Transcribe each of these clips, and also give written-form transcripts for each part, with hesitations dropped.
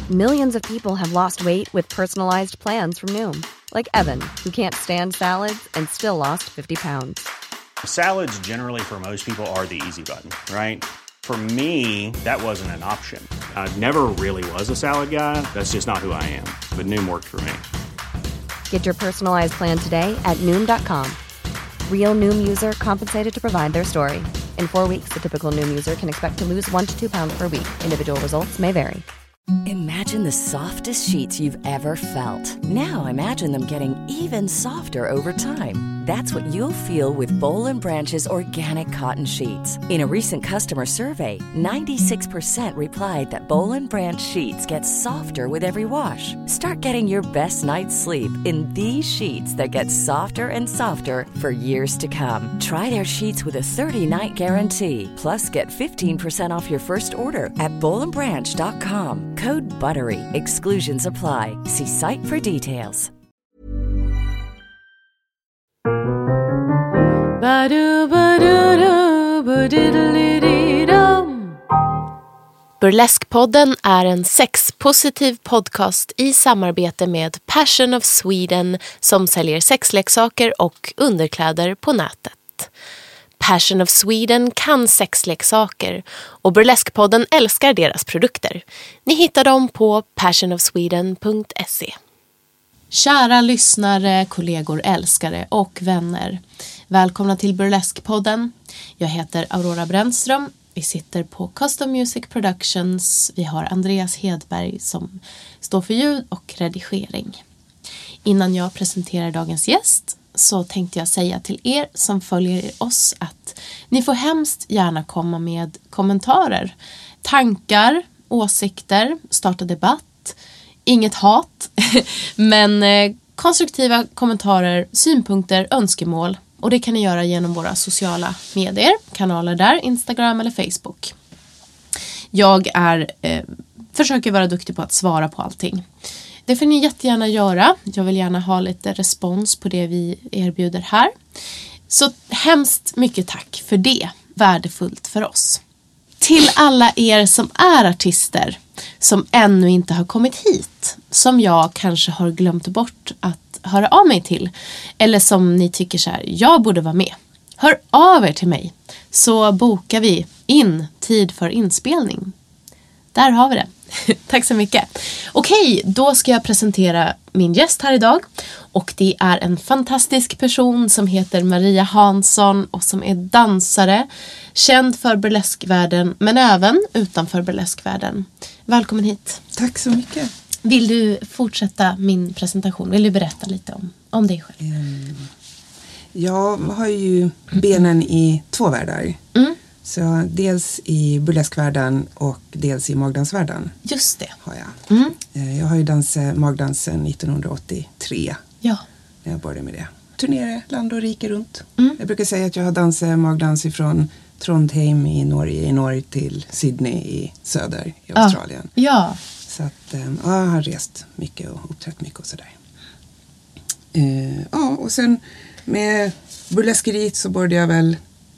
Millions of people have lost weight with personalized plans from Noom. Like Evan, who can't stand salads and still lost 50 pounds. Salads generally for most people are the easy button, right? For me, that wasn't an option. I never really was a salad guy. That's just not who I am. But Noom worked for me. Get your personalized plan today at Noom.com. Real Noom user compensated to provide their story. In 4 weeks, the typical Noom user can expect to lose 1 to 2 pounds per week. Individual results may vary. Imagine the softest sheets you've ever felt. Now imagine them getting even softer over time. That's what you'll feel with Boll & Branch's organic cotton sheets. In a recent customer survey, 96% replied that Boll & Branch sheets get softer with every wash. Start getting your best night's sleep in these sheets that get softer and softer for years to come. Try their sheets with a 30-night guarantee. Plus, get 15% off your first order at bollandbranch.com. Code BUTTERY. Exclusions apply. See site for details. Burleskpodden är en sexpositiv podcast i samarbete med Passion of Sweden som säljer sexleksaker och underkläder på nätet. Passion of Sweden kan sexleksaker och Burleskpodden älskar deras produkter. Ni hittar dem på passionofsweden.se. Kära lyssnare, kollegor, älskare och vänner. Välkomna till Burleskpodden. Jag heter Aurora Brännström. Vi sitter på Custom Music Productions. Vi har Andreas Hedberg som står för ljud och redigering. Innan jag presenterar dagens gäst så tänkte jag säga till er som följer oss att ni får hemskt gärna komma med kommentarer, tankar, åsikter, starta debatt, inget hat, men konstruktiva kommentarer, synpunkter, önskemål. Och det kan ni göra genom våra sociala medier, kanaler där, Instagram eller Facebook. Jag försöker vara duktig på att svara på allting. Det får ni jättegärna göra. Jag vill gärna ha lite respons på det vi erbjuder här. Så hemskt mycket tack för det. Värdefullt för oss. Till alla er som är artister som ännu inte har kommit hit. Som jag kanske har glömt bort att höra av mig till. Eller som ni tycker så här, jag borde vara med. Hör av er till mig. Så bokar vi in tid för inspelning. Där har vi det. Tack så mycket. Okej, då ska jag presentera min gäst här idag. Och det är en fantastisk person som heter Maria Hansson och som är dansare. Känd för burleskvärlden men även utanför burleskvärlden. Välkommen hit. Tack så mycket. Vill du fortsätta min presentation? Vill du berätta lite om dig själv? Jag har ju benen i 2 världar. Så dels i burleskvärlden och dels i magdansvärlden. Just det. Har jag. Jag har ju dansat magdansen 1983. Ja. När jag började med det. Turnerade land och rike runt. Jag brukar säga att jag har dansat magdans ifrån Trondheim i Norge till Sydney i söder i Australien. Ja. Så att jag har rest mycket och uppträtt mycket och sådär. Och sen med burleskeriet så började jag väl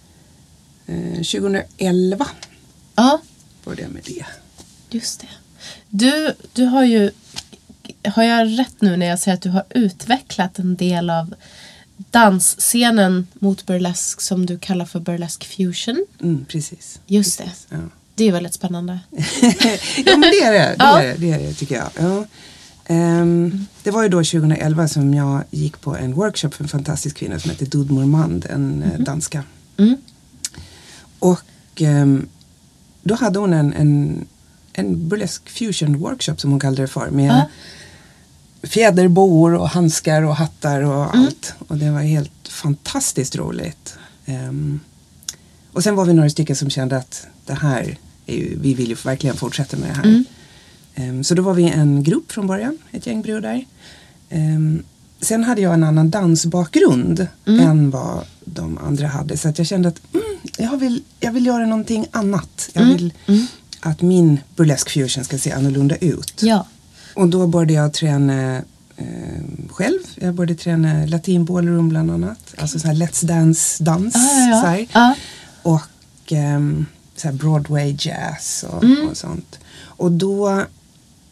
2011. Ja. Började jag med det. Just det. Du har ju, har jag rätt nu när jag säger att du har utvecklat en del av dansscenen mot burlesk som du kallar för burlesk fusion? Precis. Just precis. det. Ja. Det är väldigt spännande. Ja, men det är det. Det är det tycker jag. Ja. Det var ju då 2011 som jag gick på en workshop för en fantastisk kvinna som heter Dud Mormand, en danska. Och då hade hon en burlesk fusion workshop som hon kallade det för. Med fjäderboor och handskar och hattar och allt. Och det var helt fantastiskt roligt. Och sen var vi några stycken som kände att det här är ju, vi vill ju verkligen fortsätta med det här. Så då var vi en grupp från början, ett gäng brudar. Sen hade jag en annan dansbakgrund än vad de andra hade. Så att jag kände att jag vill göra någonting annat. Jag vill att min burlesk fusion ska se annorlunda ut. Ja. Och då började jag träna själv. Jag började träna latin ballroom bland annat. Okay. Alltså så här Let's Dance-dans. Så här. Och så här Broadway jazz och sånt. Och då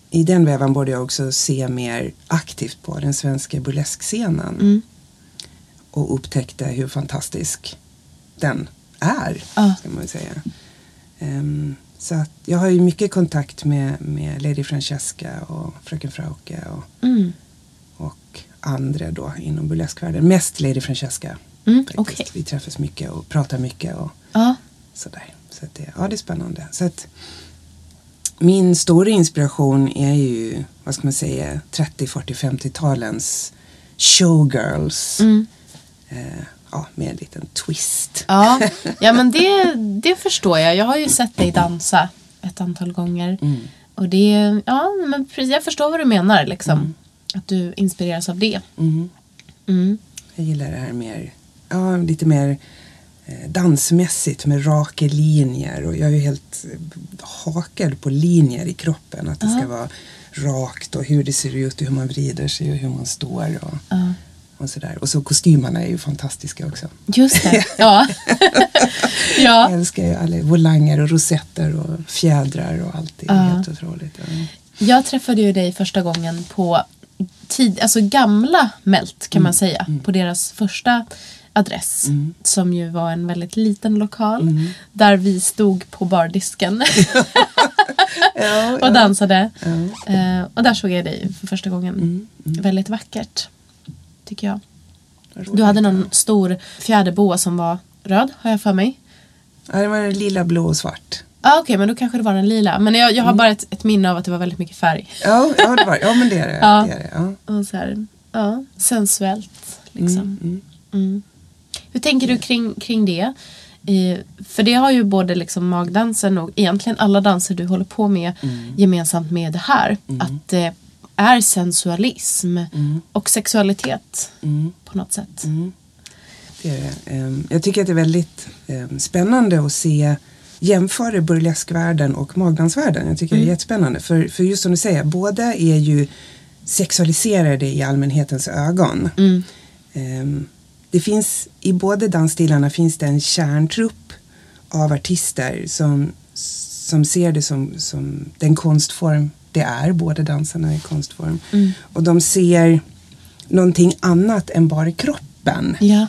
i den vävan borde jag också se mer aktivt på den svenska burleskscenen. Och upptäckte hur fantastisk den är, ska man säga. Så att jag har ju mycket kontakt med Lady Francesca och Fröken Frauke och andra då inom burleskvärlden. Mest Lady Francesca. Okay. Vi träffas mycket och pratar mycket och sådär. Så att det är spännande. Så att min stora inspiration är ju, vad ska man säga, 30, 40, 50-talens showgirls. Med en liten twist. Ja, men det förstår jag. Jag har ju sett dig dansa ett antal gånger. Och det, men precis, jag förstår vad du menar liksom. Att du inspireras av det. Jag gillar det här mer, lite mer dansmässigt med raka linjer. Och jag är ju helt hakad på linjer i kroppen. Att det ska vara rakt och hur det ser ut och hur man vrider sig och hur man står och sådär. Och så kostymerna är ju fantastiska också. Just det, ja. Jag älskar ju alla volanger och rosetter och fjädrar och allt. Det är helt otroligt. Jag träffade ju dig första gången på alltså gamla Melt kan man säga. På deras första adress. Som ju var en väldigt liten lokal. Där vi stod på bardisken. Och dansade. Och där såg jag dig för första gången. Väldigt vackert. Tycker jag. Du hade någon stor fjäderboa som var röd, har jag för mig. Ja, det var lila, blå och svart. Okej, men då kanske det var den lila. Men jag har bara ett minne av att det var väldigt mycket färg. Ja, det var. Ja, men det är det. Ja. Det är det, ja. Och så här, sensuellt liksom. Hur tänker du kring det? För det har ju både liksom magdansen och egentligen alla danser du håller på med gemensamt med det här. Att det är sensualism och sexualitet på något sätt. Det är det. Jag tycker att det är väldigt spännande att jämföra burleskvärlden och magdansvärlden. Jag tycker det är jättespännande. För just som du säger, båda är ju sexualiserade i allmänhetens ögon. Det finns, i båda dansstilarna finns det en kärntrupp av artister som ser det som den konstform det är. Båda dansarna är konstform. Och de ser någonting annat än bara kroppen. Ja.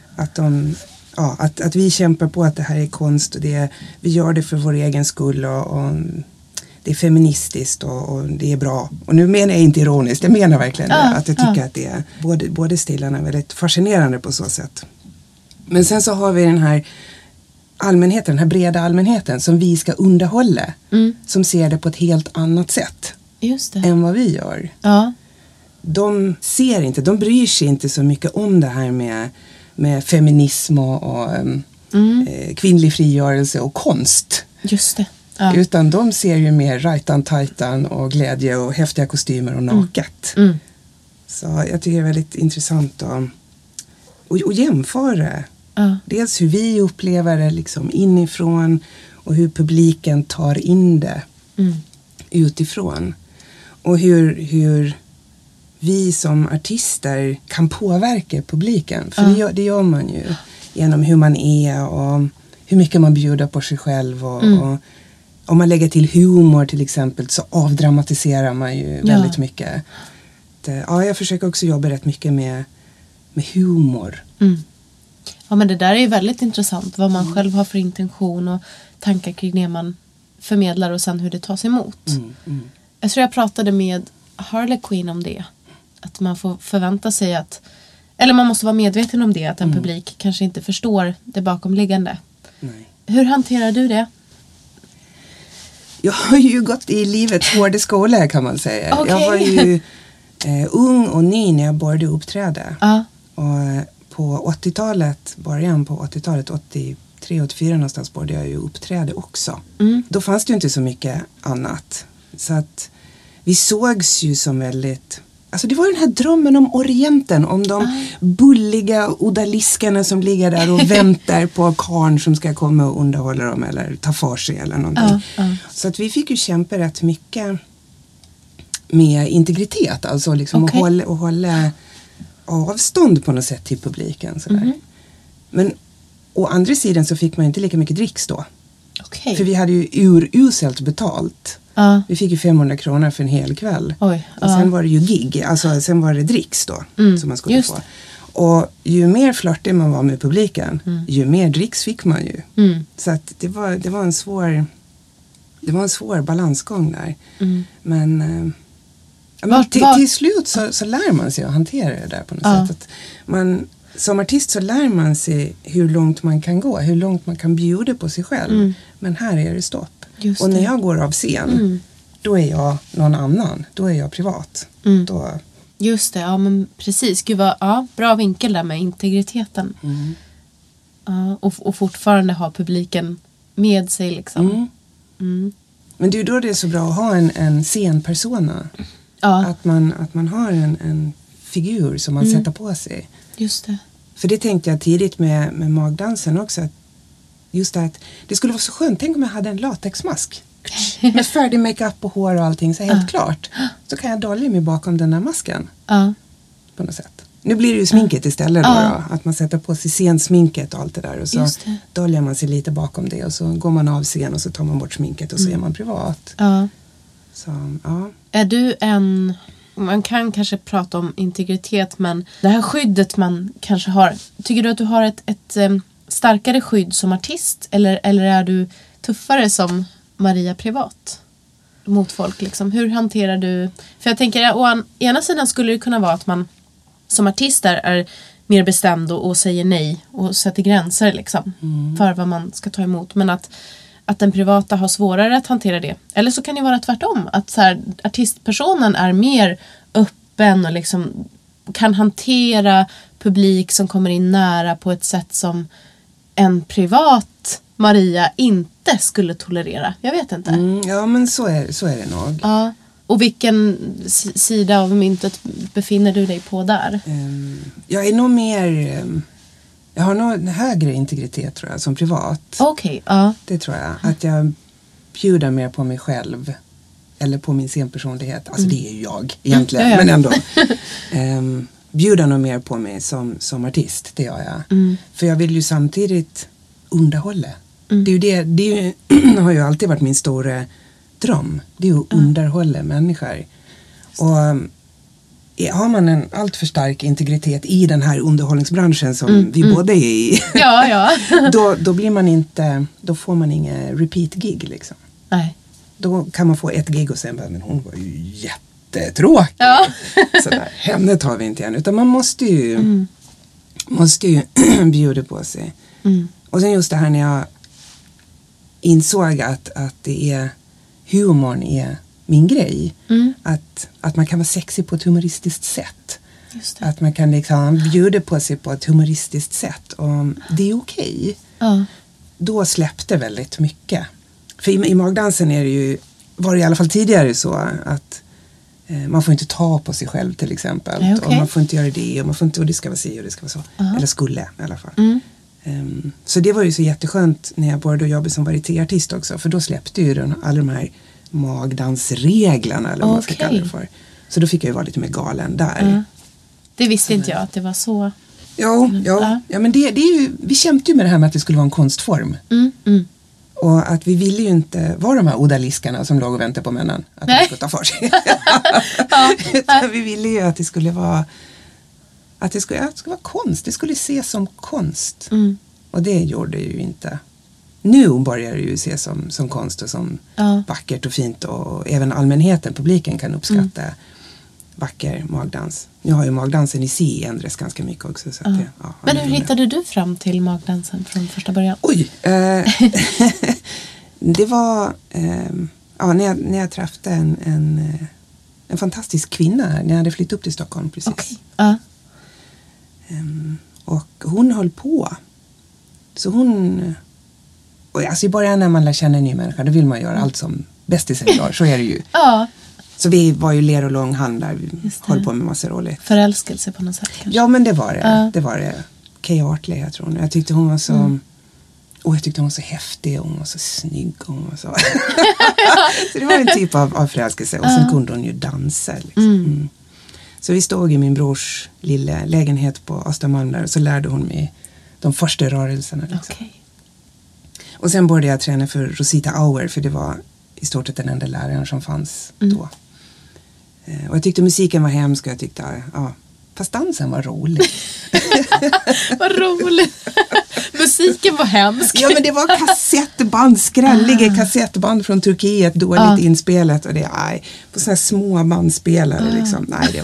Att vi kämpar på att det här är konst och vi gör det för vår egen skull och det är feministiskt och det är bra. Och nu menar jag inte ironiskt, jag menar verkligen det. Att jag tycker att det är båda stilarna är väldigt fascinerande på så sätt. Men sen så har vi den här allmänheten, den här breda allmänheten som vi ska underhålla. Som ser det på ett helt annat sätt. Just det. Än vad vi gör. Ja. De bryr sig inte så mycket om det här med feminism och kvinnlig frigörelse och konst. Just det. Ja. Utan de ser ju mer rajtan-tajtan och glädje och häftiga kostymer och naket. Så jag tycker det är väldigt intressant att jämföra. Dels hur vi upplever det liksom inifrån och hur publiken tar in det utifrån. Och hur vi som artister kan påverka publiken. För det gör man ju genom hur man är och hur mycket man bjuder på sig själv. Och om man lägger till humor till exempel så avdramatiserar man ju väldigt mycket. Jag försöker också jobba rätt mycket med humor. Ja, men det där är ju väldigt intressant. Vad man själv har för intention och tankar kring det man förmedlar och sen hur det tas emot. Jag tror jag pratade med Harley Quinn om det. Att man får förvänta sig eller man måste vara medveten om det, att en publik kanske inte förstår det bakomliggande. Nej. Hur hanterar du det? Jag har ju gått i livets hårda skola kan man säga. Okay. Jag var ju ung och ny när jag började uppträda. Och på 80-talet, början på 80-talet, 83-84 någonstans började jag ju uppträda också. Då fanns det ju inte så mycket annat. Så att vi sågs ju som väldigt... Alltså det var den här drömmen om Orienten, om de bulliga odaliskarna som ligger där och väntar på karn som ska komma och underhålla dem eller ta för sig eller någonting. Så att vi fick ju kämpa rätt mycket med integritet, alltså liksom att hålla avstånd på något sätt till publiken. Sådär. Men å andra sidan så fick man inte lika mycket dricks då. För vi hade ju uruselt betalt. Vi fick ju 500 kronor för en hel kväll. Oj, och sen var det ju gig, alltså sen var det dricks då som man skulle få. Och ju mer flörtig man var med publiken, ju mer dricks fick man ju. Så att det var en svår balansgång där. Men till slut så lär man sig att hantera det där på något sätt. Att som artist så lär man sig hur långt man kan gå, hur långt man kan bjuda på sig själv. Men här är det stopp. Och när jag går av scen, då är jag någon annan. Då är jag privat. Då... Just det, ja men precis. Gud vad, bra vinkel där med integriteten. Och fortfarande ha publiken med sig liksom. Men det är ju då det är så bra att ha en scenpersona. Att man har en figur som man sätter på sig. Just det. För det tänkte jag tidigt med magdansen också. Att just det att det skulle vara så skönt. Tänk om jag hade en latexmask. Med färdig makeup och hår och allting. Så helt klart. Så kan jag dolja mig bakom den här masken. På något sätt. Nu blir det ju sminket istället då. Att man sätter på sig scensminket och allt det där. Och så doljar man sig lite bakom det. Och så går man av scen och så tar man bort sminket. Och så är man privat. Så, Är du man kan kanske prata om integritet, men det här skyddet man kanske har, tycker du att du har ett starkare skydd som artist, eller är du tuffare som Maria privat mot folk liksom? Hur hanterar du, för jag tänker å ena sidan skulle det kunna vara att man som artist är mer bestämd och säger nej och sätter gränser liksom för vad man ska ta emot, men att den privata har svårare att hantera det. Eller så kan det vara tvärtom. Att så här, artistpersonen är mer öppen och liksom kan hantera publik som kommer in nära på ett sätt som en privat Maria inte skulle tolerera. Jag vet inte. Ja, men så är det nog. Ja. Och vilken sida av myntet befinner du dig på där? Jag är nog mer... Jag har nog en högre integritet tror jag som privat. Okej, Det tror jag. Att jag bjuder mer på mig själv. Eller på min scenpersonlighet. Alltså det är ju jag egentligen. Men ändå. Bjuder nog mer på mig som artist. Det gör jag. För jag vill ju samtidigt underhålla. Det är ju det har ju alltid varit min stora dröm. Det är ju att underhålla människor. Och... har man en allt för stark integritet i den här underhållningsbranschen som vi båda är i, då blir man inte, då får man inga repeat gig liksom. Nej. Då kan man få ett gig och sen bara, men hon var ju jättetråkig. Så där, henne tar vi inte igen, utan man måste ju bjuda på sig. Och sen just det här när jag insåg att det är humorn är min grej. Att man kan vara sexig på ett humoristiskt sätt. Just det. Att man kan liksom bjuda på sig på ett humoristiskt sätt. Och det är okej. Då släppte väldigt mycket. För i magdansen var det i alla fall tidigare så att man får inte ta på sig själv till exempel. Nej, och man får inte göra det. Och man får inte, och det ska vara si och det ska vara så. Eller skulle i alla fall. Så det var ju så jätteskönt när jag började jobba som varietéartist också. För då släppte ju alla de här magdansreglerna eller vad man ska kalla det för. Så då fick jag ju vara lite mer galen där. Det visste inte jag att det var så. Ja, men det är ju, vi kämpade ju med det här med att det skulle vara en konstform. Och att vi ville ju inte vara de här odaliskarna som låg och väntade på männen. Att de skulle ta för sig. Utan vi ville ju att det skulle vara vara konst. Det skulle ses som konst. Och det gjorde det ju inte. Nu börjar det ju ses som konst och som vackert och fint, och även allmänheten, publiken kan uppskatta vacker magdans. Nu har ju magdansen i sig ändrats ganska mycket också. Så att men hur hittade du fram till magdansen från första början? Oj! Det var när jag träffade en fantastisk kvinna när jag hade flyttat upp till Stockholm precis. Okay. Och hon höll på. Så hon... Och alltså i början när man lär känna en ny människa, då vill man göra allt som bästisar gör. Så är det ju. Så vi var ju ler och lång hand där. Vi höll på med massa roligt. Förälskelse på något sätt kanske. Ja, men det var det. Det var det. Kay Artley, jag tror. Jag tyckte hon var så... Och jag tyckte hon var så häftig och hon var så snygg. Och hon var så... Så det var en typ av förälskelse. Och sen kunde hon ju dansa. Liksom. Så vi stod i min brors lilla lägenhet på Östermalm där. Och så lärde hon mig de första rörelserna. Liksom. Och sen började jag träna för Rosita Auer, för det var i stort sett den enda läraren som fanns då. Och jag tyckte musiken var hemsk och jag tyckte, fast dansen var rolig. Vad roligt. Musiken var hemsk. Ja, men det var kassettband, skrälliga kassettband från Turkiet, dåligt inspelat och på såna här små bandspelare liksom. Nej,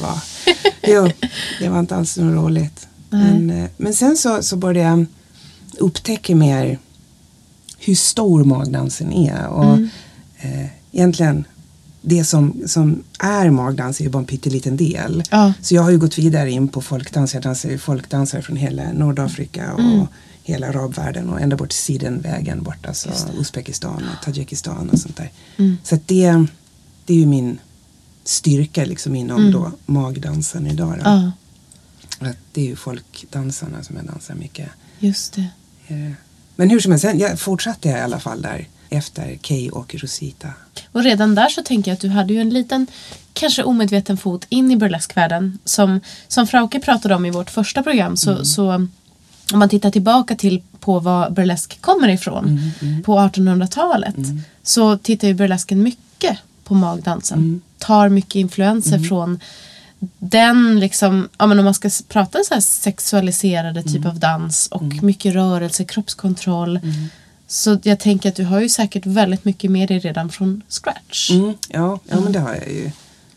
det var inte alls så roligt. Men sen så började jag upptäcka mer hur stor magdansen är och egentligen det som är magdans är ju bara en pytteliten del. Så jag har ju gått vidare in på folkdans. Jag dansar ju folkdansare från hela Nordafrika och hela arabvärlden och ända bort till Sidenvägen bort, alltså Uzbekistan och Tadzjikistan och sånt där. Så att det är ju min styrka liksom inom då magdansen idag då. Att det är ju folkdansarna som jag dansar mycket. Just det. Men hur som helst, jag fortsatte i alla fall där efter Kay och Rosita. Och redan där så tänker jag att du hade ju en liten, kanske omedveten fot in i burleskvärlden. Som Frauke pratade om i vårt första program så om man tittar tillbaka på var burlesk kommer ifrån på 1800-talet så tittar ju burlesken mycket på magdansen. Tar mycket influenser från den liksom, om man ska prata så här sexualiserade typ av dans och mycket rörelse, kroppskontroll. Så jag tänker att du har ju säkert väldigt mycket med dig redan från scratch. Ja, men det har jag ju.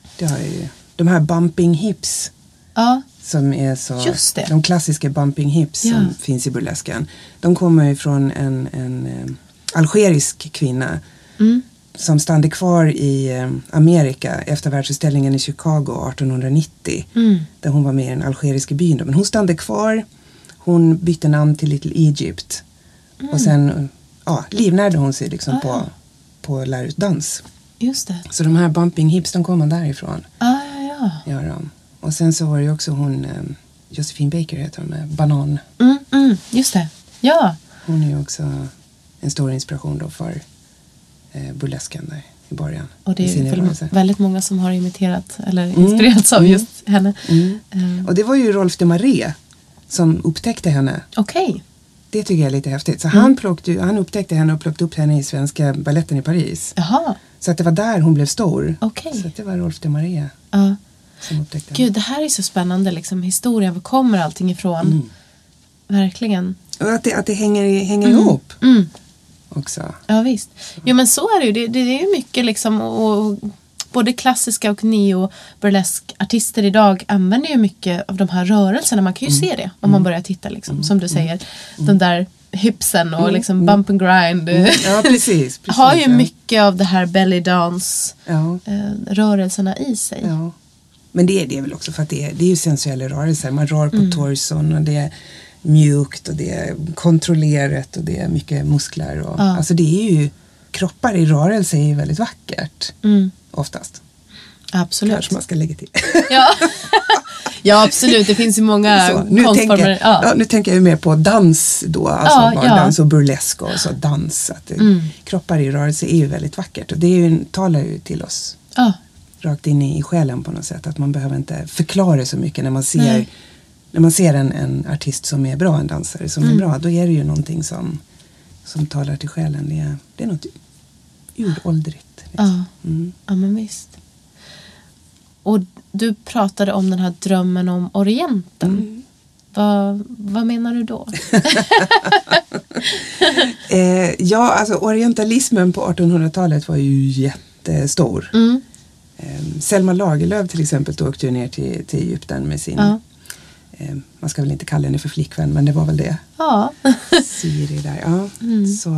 De här bumping hips. Som är så, just det. De klassiska bumping hips som finns i burlesken. De kommer från en algerisk kvinna som stannade kvar i Amerika efter världsutställningen i Chicago 1890. Där hon var med i den algeriska byn. Men hon stannade kvar. Hon bytte namn till Little Egypt. Och sen livnärde hon sig liksom på att lära ut dans. Just det. Så de här bumping hips, de kommer därifrån. Gör de. Och sen så var det ju också hon, Josephine Baker heter hon, med Banan. Just det, ja. Hon är ju också en stor inspiration då för burlesken där i början. Och det är väl väldigt många som har imiterat eller inspirerats av just henne. Och det var ju Rolf de Marais som upptäckte henne. Okej. Det tycker jag är lite häftigt. Så han upptäckte henne och plockade upp henne i svenska balletten i Paris. Jaha. Så att det var där hon blev stor. Okej. Så att det var Rolf de Marais som upptäckte henne. Gud, det här är så spännande liksom, historien. Var kommer allting ifrån? Verkligen. Och att det hänger ihop. Också. Ja, visst. Jo, men så är det ju. Det är ju mycket liksom, och både klassiska och neo-burlesk-artister idag använder ju mycket av de här rörelserna. Man kan ju se det om man börjar titta liksom, som du säger. De där hipsen och liksom bump and grind. Ja, precis. Har ju mycket av det här belly dance rörelserna i sig. Ja. Men det är väl också för att det är ju sensuella rörelser. Man rör på torson och det är mjukt och det är kontrollerat och det är mycket muskler. Och, alltså det är ju, kroppar i rörelse är ju väldigt vackert. Oftast. Absolut. Kanske man ska lägga till. Ja, absolut. Det finns ju många konstformer. Nu tänker jag ju mer på dans då. Alltså dans och burlesk och så dans. Att kroppar i rörelse är ju väldigt vackert. Och det talar ju till oss. Rakt in i själen på något sätt. Att man behöver inte förklara så mycket när man ser... När man ser en artist som är bra, en dansare som är bra, då är det ju någonting som talar till själen. Det är något uråldrigt. Liksom. Ja, men visst. Och du pratade om den här drömmen om Orienten. Vad menar du då? Alltså orientalismen på 1800-talet var ju jättestor. Selma Lagerlöf till exempel åkte ju ner till Egypten med sin... man ska väl inte kalla henne för flickvän, men det var väl det. Siri där, Så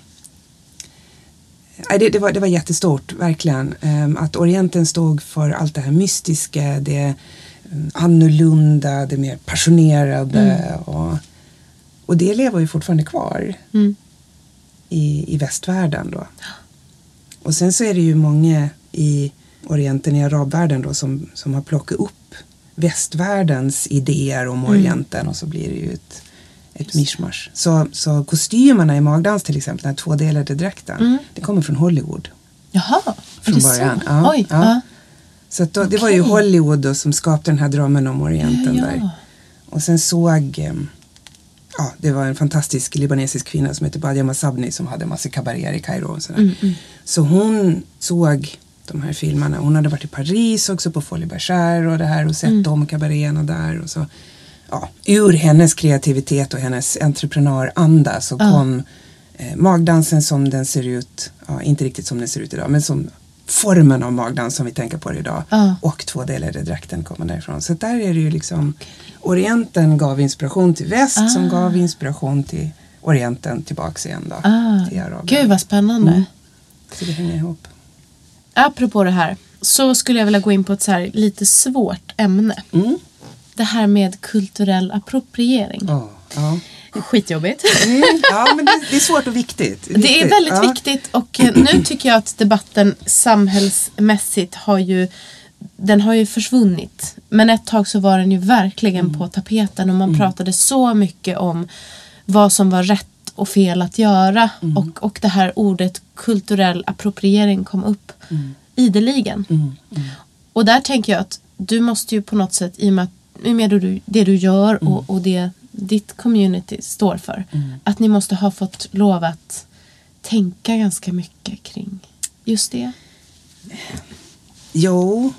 det var jättestort, verkligen. Att Orienten stod för allt det här mystiska, det annorlunda, det mer passionerade. Och det lever ju fortfarande kvar i västvärlden då. Och sen så är det ju många i Orienten, i arabvärlden då, som har plockat upp västvärldens idéer om Orienten och så blir det ju ett mischmasch. Så kostymerna i magdans till exempel, den här tvådelade dräkten, det kommer från Hollywood. Jaha, från början. Så att det var ju Hollywood då som skapade den här drömmen om Orienten där. Och sen såg ja, det var en fantastisk libanesisk kvinna som heter Badia Masabni som hade massa kabaréer i Kairo och sådär. Så hon såg de här filmerna. Hon hade varit i Paris också på Folie Bergère och det här och sett de kabaréerna där och så. Ja, ur hennes kreativitet och hennes entreprenöranda så kom magdansen som den ser ut, ja, inte riktigt som den ser ut idag, men som formen av magdans som vi tänker på det idag. Och tvådelade drakten kommer därifrån. Så där är det ju liksom, Orienten gav inspiration till väst som gav inspiration till Orienten tillbaks igen då. Till Arabien. Gud vad spännande. Så det hänger ihop. Apropå det här så skulle jag vilja gå in på ett så här lite svårt ämne. Det här med kulturell appropriering. Ja. Skitjobbigt. Ja, men det är svårt och viktigt. Det är väldigt viktigt och nu tycker jag att debatten samhällsmässigt har ju försvunnit. Men ett tag så var den ju verkligen på tapeten och man pratade så mycket om vad som var rätt och fel att göra. Och det här ordet kulturell appropriering kom upp ideligen. Och där tänker jag att du måste ju på något sätt, i och med det du gör och det ditt community står för, att ni måste ha fått lov att tänka ganska mycket kring just det. Jo.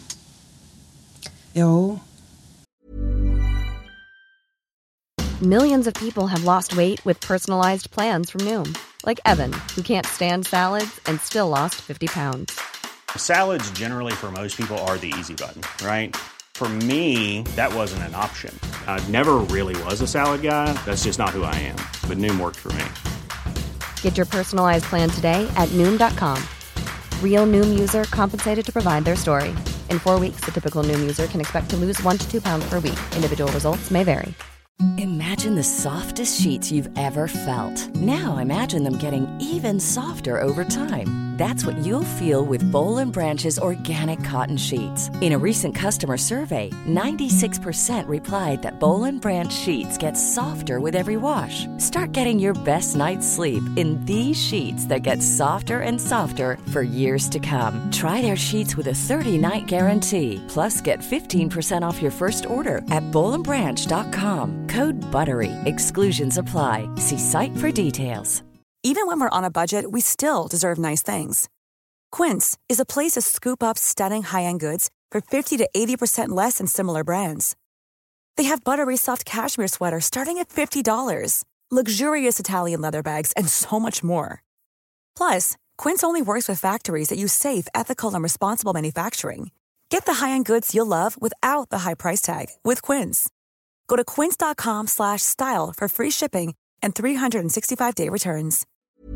Millions of people have lost weight with personalized plans from Noom. Like Evan, who can't stand salads and still lost 50 pounds. Salads generally for most people are the easy button, right? For me, that wasn't an option. I never really was a salad guy. That's just not who I am. But Noom worked for me. Get your personalized plan today at Noom.com. Real Noom user compensated to provide their story. In 4 weeks, the typical Noom user can expect to lose 1 to 2 pounds per week. Individual results may vary. Imagine the softest sheets you've ever felt. Now imagine them getting even softer over time. That's what you'll feel with Boll & Branch's organic cotton sheets. In a recent customer survey, 96% replied that Boll & Branch sheets get softer with every wash. Start getting your best night's sleep in these sheets that get softer and softer for years to come. Try their sheets with a 30-night guarantee. Plus, get 15% off your first order at bollandbranch.com. Code BUTTERY. Exclusions apply. See site for details. Even when we're on a budget, we still deserve nice things. Quince is a place to scoop up stunning high-end goods for 50 to 80% less than similar brands. They have buttery soft cashmere sweaters starting at $50, luxurious Italian leather bags, and so much more. Plus, Quince only works with factories that use safe, ethical, and responsible manufacturing. Get the high-end goods you'll love without the high price tag with Quince. Go to quince.com/style for free shipping and 365-day returns.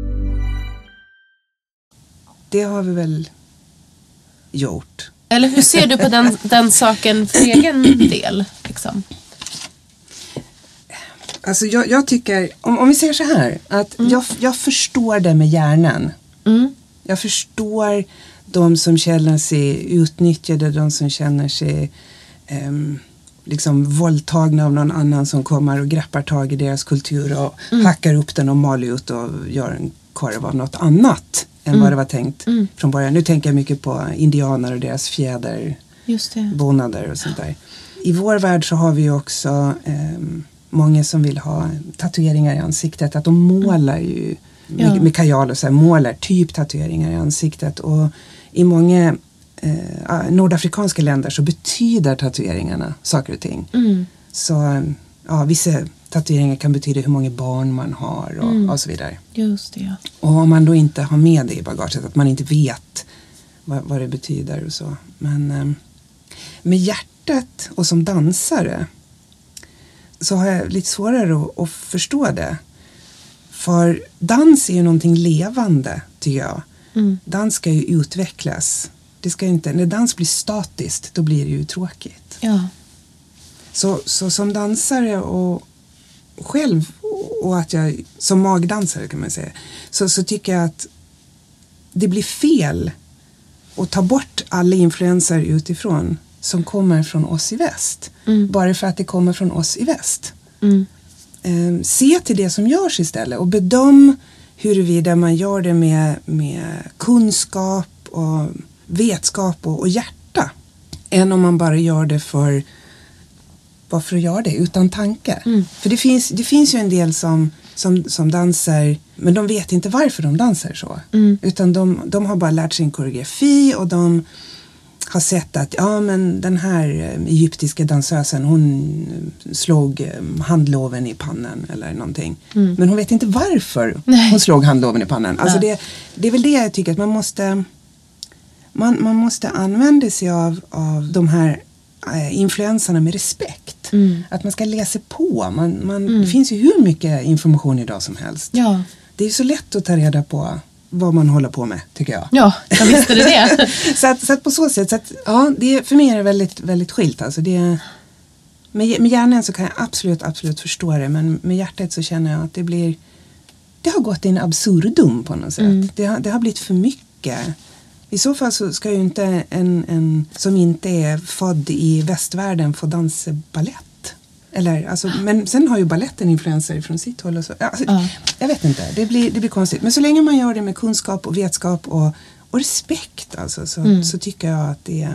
Det har vi väl gjort. Eller hur ser du på den saken för egen del? Liksom? Alltså jag tycker, om vi säger så här, att jag förstår det med hjärnan. Jag förstår de som känner sig utnyttjade, de som känner sig liksom våldtagna av någon annan som kommer och greppar tag i deras kultur och hackar upp den och maler ut och gör en korv av något annat än vad det var tänkt från början. Nu tänker jag mycket på indianer och deras fjäderbonader och sånt där. I vår värld så har vi ju också många som vill ha tatueringar i ansiktet. Att de målar ju med kajal och så här, målar typ tatueringar i ansiktet. Och i många nordafrikanska länder så betyder tatueringarna saker och ting. Så vissa tatueringar kan betyda hur många barn man har och så vidare. Just det, ja. Och om man då inte har med det i bagaget, att man inte vet vad det betyder och så. Men med hjärtat och som dansare så har jag lite svårare att förstå det. För dans är ju någonting levande, tycker jag. Dans ska ju utvecklas. Det ska inte, när dans blir statiskt, då blir det ju tråkigt. Ja. Så som dansare och själv, och att jag som magdansare kan man säga, så tycker jag att det blir fel att ta bort alla influenser utifrån som kommer från oss i väst. Bara för att det kommer från oss i väst. Se till det som görs istället och bedöm huruvida man gör det med kunskap och vetskap och hjärta, än om man bara gör det för bara för att göra det utan tanke. För det finns ju en del som dansar, men de vet inte varför de dansar så. Utan de har bara lärt sig en koreografi och de har sett att men den här egyptiska dansösen, hon slog handloven i pannan eller någonting. Men hon vet inte varför hon slog handloven i pannan. Alltså det är väl det jag tycker, att man måste använda sig av de här influenserna med respekt. Att man ska läsa på. Det finns ju hur mycket information idag som helst. Ja. Det är så lätt att ta reda på vad man håller på med, tycker jag. Ja, jag visste det. så att på så sätt, för mig är det väldigt, väldigt skilt. Alltså med hjärnan så kan jag absolut förstå det, men med hjärtat så känner jag att det har gått in absurdum på något sätt. Det har blivit för mycket. I så fall så ska ju inte en som inte är född i västvärlden få dansa ballett. Eller, alltså, men sen har ju balletten influenser från sitt håll. Och så. Jag vet inte, det blir konstigt. Men så länge man gör det med kunskap och vetskap och respekt, alltså, så tycker jag att det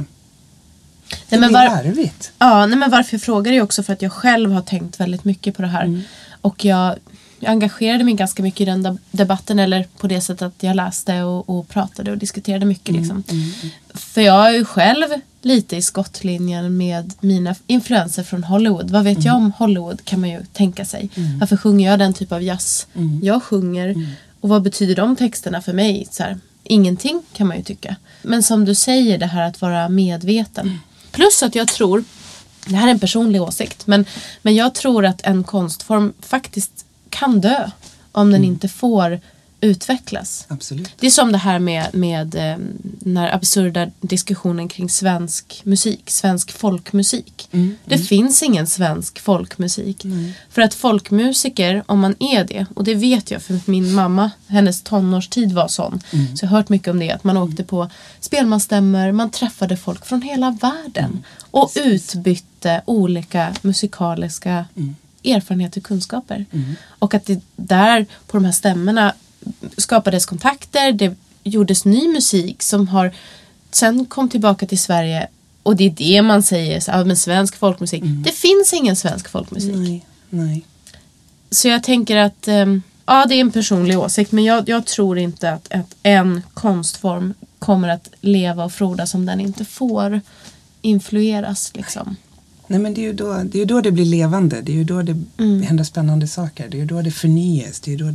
blir larvigt. Ja, men varför jag frågar är också för att jag själv har tänkt väldigt mycket på det här. Och jag engagerade mig ganska mycket i den debatten, eller på det sättet att jag läste och pratade och diskuterade mycket. Liksom. För jag är ju själv lite i skottlinjen med mina influenser från Hollywood. Vad vet jag om Hollywood, kan man ju tänka sig. Varför sjunger jag den typ av jazz jag sjunger? Och vad betyder de texterna för mig? Så här, ingenting, kan man ju tycka. Men som du säger, det här att vara medveten. Plus att jag tror, det här är en personlig åsikt, men jag tror att en konstform faktiskt kan dö om den inte får utvecklas. Absolut. Det är som det här med den här absurda diskussionen kring svensk folkmusik. Det finns ingen svensk folkmusik. För att folkmusiker, om man är det, och det vet jag för min mamma, hennes tonårstid var sån. Så jag har hört mycket om det, att man åkte på spelmansstämmor, man träffade folk från hela världen och utbytte olika musikaliska erfarenheter och kunskaper. Och att det där på de här stämmorna skapades kontakter, det gjordes ny musik som har sen kom tillbaka till Sverige, och det är det man säger så, men svensk folkmusik. Det finns ingen svensk folkmusik. Nej. Så jag tänker att det är en personlig åsikt, men jag tror inte att en konstform kommer att leva och frodas om den inte får influeras liksom. Nej, men det är ju då det blir levande. Det är ju då det händer spännande saker. Det är ju då det förnyas. Det är ju då det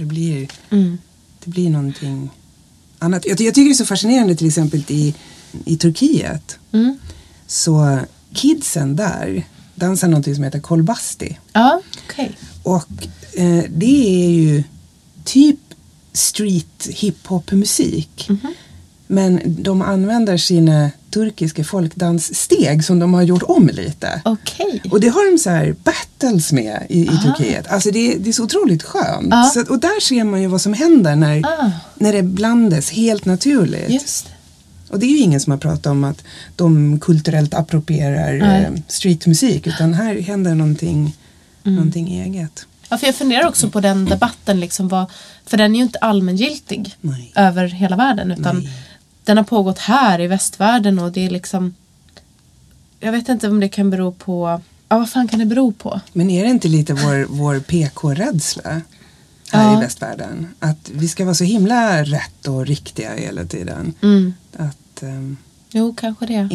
blir någonting annat. Jag tycker det är så fascinerande, till exempel i Turkiet. Så kidsen där dansar någonting som heter kolbasti. Ja, okej. Och det är ju typ street hiphop-musik. Men de använder sina turkiska folkdanssteg som de har gjort om lite. Okej. Och det har de så här battles med i Turkiet. Alltså det är så otroligt skönt. Så, och där ser man ju vad som händer när det blandas helt naturligt. Just det. Och det är ju ingen som har pratat om att de kulturellt approprierar streetmusik, utan här händer någonting eget. Ja, för jag funderar också på den debatten liksom, för den är ju inte allmängiltig över hela världen, utan den har pågått här i västvärlden, och det är liksom, jag vet inte om det kan bero på, vad fan kan det bero på? Men är det inte lite vår PK-rädsla här i västvärlden? Att vi ska vara så himla rätt och riktiga hela tiden. Att jo, kanske det.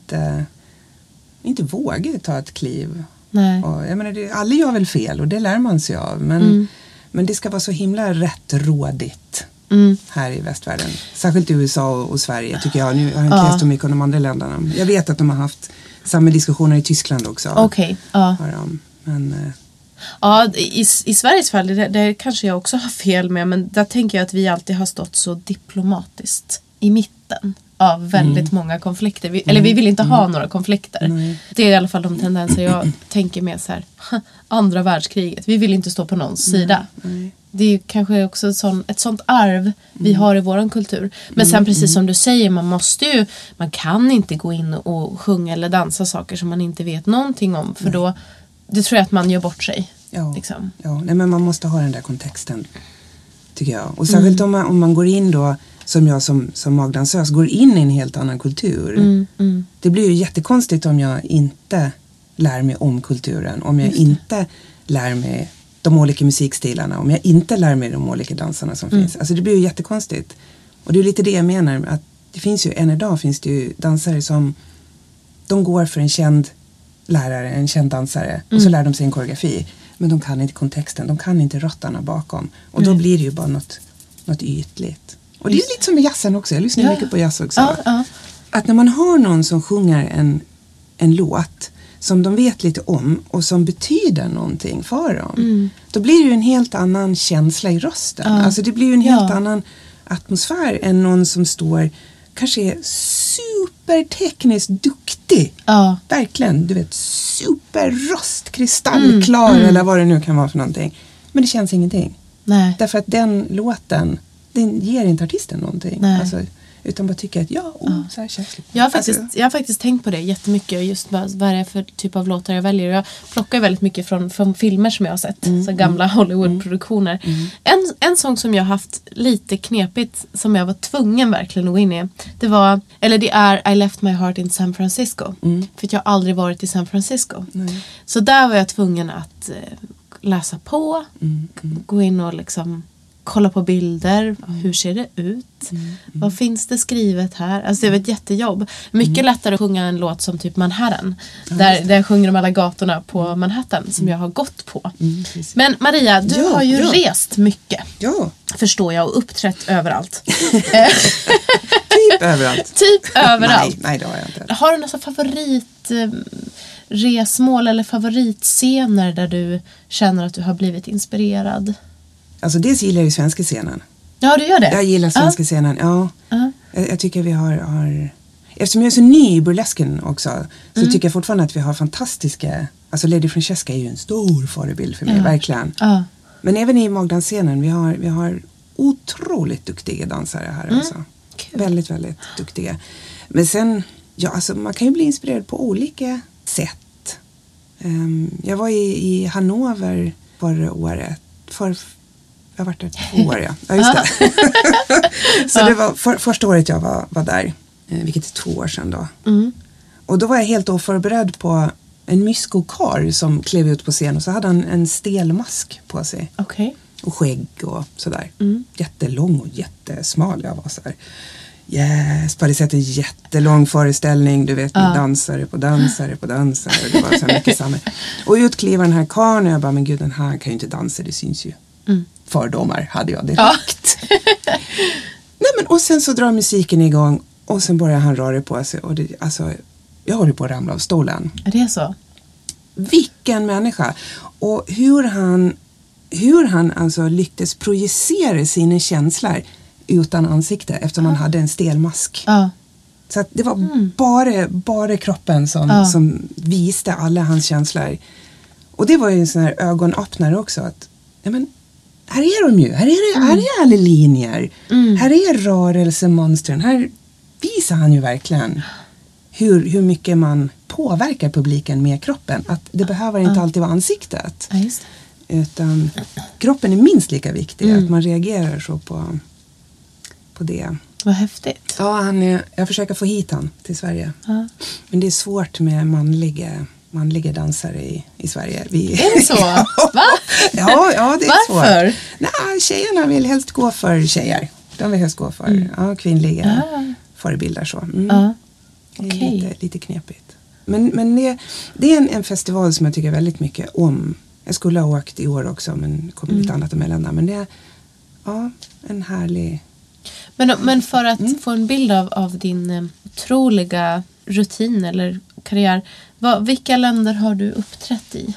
Inte våga ta ett kliv. Nej. Och, jag menar, alla gör väl fel, och det lär man sig av. Men det ska vara så himla rättrådigt här i västvärlden. Särskilt i USA och Sverige, tycker jag. Nu har jag inte läst så mycket om de andra länderna. Jag vet att de har haft samma diskussioner i Tyskland också. Okej, Men i Sveriges fall, det kanske jag också har fel med, men där tänker jag att vi alltid har stått så diplomatiskt i mitten av väldigt många konflikter. Vi vill inte ha några konflikter. Nej. Det är i alla fall de tendenser jag tänker med så här, andra världskriget. Vi vill inte stå på någons sida. Nej. Det är kanske också ett sånt arv vi har i våran kultur. Men sen precis som du säger, man kan inte gå in och sjunga eller dansa saker som man inte vet någonting om. För då, det tror jag att man gör bort sig. Ja, liksom. Nej, men man måste ha den där kontexten, tycker jag. Och särskilt om man går in då, som jag som magdansös går in i en helt annan kultur. Det blir ju jättekonstigt om jag inte lär mig om kulturen, om jag inte lär mig de olika musikstilarna, om jag inte lär mig de olika dansarna som finns. Alltså det blir ju jättekonstigt. Och det är lite det jag menar, att det finns ju, än idag finns det ju dansare som de går för en känd lärare, en känd dansare, och så lär de sig en koreografi. Men de kan inte kontexten, de kan inte rötterna bakom. Och då blir det ju bara något ytligt. Och det är lite som med jazzen också, jag lyssnar mycket på jazz också. Att när man har någon som sjunger en låt som de vet lite om och som betyder någonting för dem, då blir det ju en helt annan känsla i rösten. Alltså det blir ju en helt annan atmosfär än någon som står, kanske är supertekniskt duktig. Verkligen, du vet, superröst, kristallklar eller vad det nu kan vara för någonting. Men det känns ingenting. Nej. Därför att den låten, den ger inte artisten någonting. Alltså, utan bara tycker att så här känns det. Jag har faktiskt tänkt på det jättemycket, just vad det är för typ av låtar jag väljer. Jag plockar väldigt mycket från filmer som jag har sett, så gamla Hollywood-produktioner. En sång som jag har haft lite knepigt, som jag var tvungen verkligen att gå in i, det är I Left My Heart in San Francisco. För att jag har aldrig varit i San Francisco. Så där var jag tvungen att läsa på, gå in och liksom kolla på bilder, hur ser det ut? Vad finns det skrivet här? Alltså det var ett jättejobb. Mycket lättare att sjunga en låt som typ Manhattan. Där jag sjunger om alla gatorna på Manhattan som jag har gått på. Men Maria, du har ju rest mycket. Förstår jag, och uppträtt överallt. Typ överallt. Typ överallt. Nej, det har jag inte. Har du några favoritresmål eller favoritscener där du känner att du har blivit inspirerad? Alltså dels gillar jag ju svenska scenen. Ja, du gör det? Jag gillar svenska scenen, Jag tycker vi har... Eftersom jag är så ny i burlesken också, så tycker jag fortfarande att vi har fantastiska... Alltså Lady Francesca är ju en stor förebild för mig, verkligen. Men även i Magdalenscenen, vi har otroligt duktiga dansare här. Alltså. Väldigt, väldigt duktiga. Men sen, alltså man kan ju bli inspirerad på olika sätt. Jag var i Hannover förra året. Jag har varit där 2 år, ja just det. Så det var första året jag var där, vilket är 2 år sedan då. Och då var jag helt oförberedd på en myskokar som klev ut på scen, och så hade han en stelmask på sig. Och skägg och sådär. Jättelång och jättesmal. Jag var så här, yes, hade sett en jättelång föreställning, du vet, med dansare på dansare på dansare. Det var så mycket samma. Och utkliver den här karln, och jag bara, men gud, den här kan ju inte dansa, det syns ju. Fördomar hade jag direkt. Nej, men och sen så drar musiken igång, och sen börjar han röra på sig, och alltså, jag håller på att ramla av stolen. Är det så? Vilken människa. Och hur han alltså lyckades projicera sina känslor utan ansikte, eftersom man hade en stelmask. Så att det var bara kroppen som visade alla hans känslor. Och det var ju en sån här ögonöppnare också, att ja, men här är de ju, här är alla linjer, här är rörelsemönstren, här visar han ju verkligen hur mycket man påverkar publiken med kroppen, att det behöver inte alltid vara ansiktet, utan kroppen är minst lika viktig, att man reagerar så på det. Vad häftigt. Ja, jag försöker få hit han till Sverige, men det är svårt med manliga dansare i Sverige. Är det så? Va? Ja, det är Varför? svårt. Nej, tjejerna vill helst gå för tjejer. De vill helst gå för kvinnliga förebilder. Så. Okay. Det är lite knepigt. Men det är en festival som jag tycker väldigt mycket om. Jag skulle ha åkt i år också, men det kommer lite annat emellan. Men det är en härlig... Men för att få en bild av din otroliga rutin eller karriär, vilka länder har du uppträtt i?